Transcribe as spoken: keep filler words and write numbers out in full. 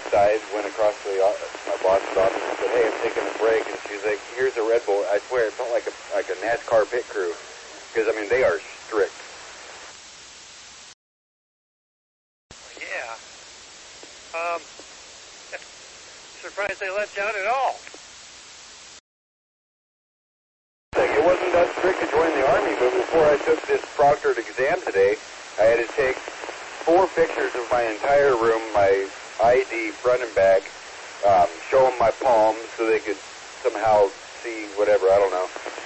outside, went across to the, my boss's office and said, hey, I'm taking a break. And she's like, here's a Red Bull. I swear, it felt like a, like a NASCAR pit crew. Because, I mean, they are strict. Yeah. Um, surprised they let you out at all. Like, it wasn't that strict to join the Army, but before I took this proctored exam today, I had to take four pictures of my entire room, my I D front and back, um, show them my palms so they could somehow see whatever, I don't know.